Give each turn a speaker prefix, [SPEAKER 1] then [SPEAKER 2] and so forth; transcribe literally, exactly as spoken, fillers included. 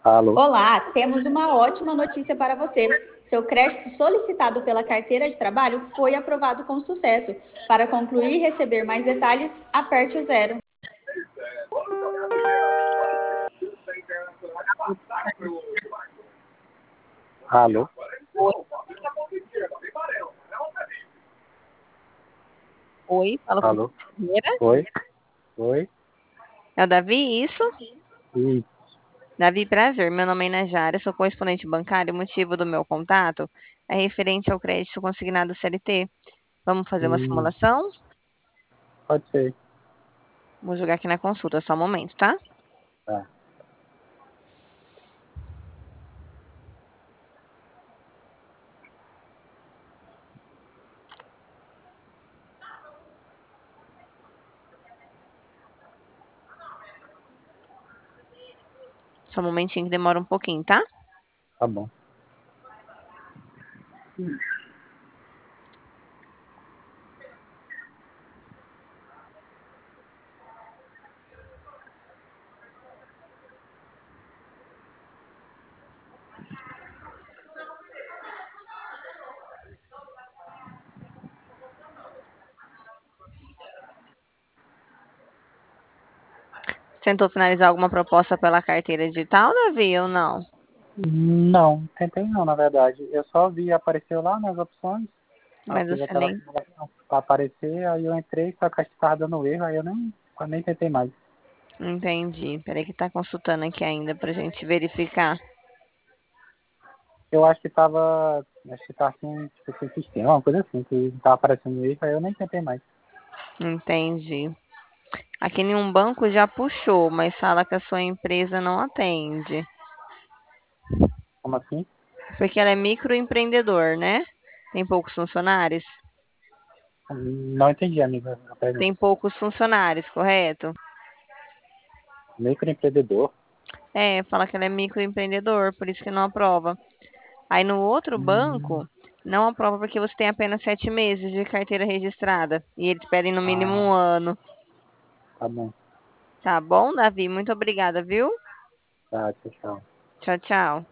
[SPEAKER 1] Alô?
[SPEAKER 2] Olá, temos uma ótima notícia para você. Seu crédito solicitado pela carteira de trabalho foi aprovado com sucesso. Para concluir e receber mais detalhes, aperte o zero.
[SPEAKER 1] Alô?
[SPEAKER 3] Oi. Oi, fala com
[SPEAKER 1] Alô?
[SPEAKER 3] a enfermeira.
[SPEAKER 1] Oi? Oi?
[SPEAKER 3] É o Davi, isso?
[SPEAKER 1] Ih,
[SPEAKER 3] Davi, prazer. Meu nome é Inajara, sou correspondente bancário. O motivo do meu contato é referente ao crédito consignado C L T. Vamos fazer uma
[SPEAKER 1] hum,
[SPEAKER 3] simulação?
[SPEAKER 1] pode ser.
[SPEAKER 3] Vou jogar aqui na consulta, só um momento, tá?
[SPEAKER 1] Tá.
[SPEAKER 3] Só um momentinho que demora um pouquinho, tá?
[SPEAKER 1] Tá bom.
[SPEAKER 3] Tentou finalizar alguma proposta pela carteira digital, Davi, ou não?
[SPEAKER 1] Não, tentei não, na verdade. Eu só vi, apareceu lá nas opções. Aí eu
[SPEAKER 3] Mas
[SPEAKER 1] fiz
[SPEAKER 3] você
[SPEAKER 1] aquela
[SPEAKER 3] nem...
[SPEAKER 1] simulação pra aparecer, aí eu entrei, só que acho que tava dando erro, aí eu nem, eu nem tentei mais.
[SPEAKER 3] Entendi. Peraí que tá consultando aqui ainda pra gente verificar.
[SPEAKER 1] Eu acho que tava, acho que tava assim, tipo, sem sistema, uma coisa assim, que tava aparecendo erro, aí eu nem tentei mais.
[SPEAKER 3] Entendi. Aqui nenhum banco já puxou, mas fala que a sua empresa não atende.
[SPEAKER 1] Como assim?
[SPEAKER 3] Porque ela é microempreendedor, né? Tem poucos funcionários?
[SPEAKER 1] Não entendi, amiga, a pergunta.
[SPEAKER 3] Tem poucos funcionários, correto?
[SPEAKER 1] Microempreendedor?
[SPEAKER 3] É, fala que ela é microempreendedor, por isso que não aprova. Aí no outro
[SPEAKER 1] Hum,
[SPEAKER 3] banco, não aprova porque você tem apenas sete meses de carteira registrada. E eles pedem no mínimo
[SPEAKER 1] ah,
[SPEAKER 3] um ano.
[SPEAKER 1] tá bom.
[SPEAKER 3] Tá bom, Davi? Muito obrigada, viu?
[SPEAKER 1] Tá, tchau, tchau.
[SPEAKER 3] Tchau, tchau.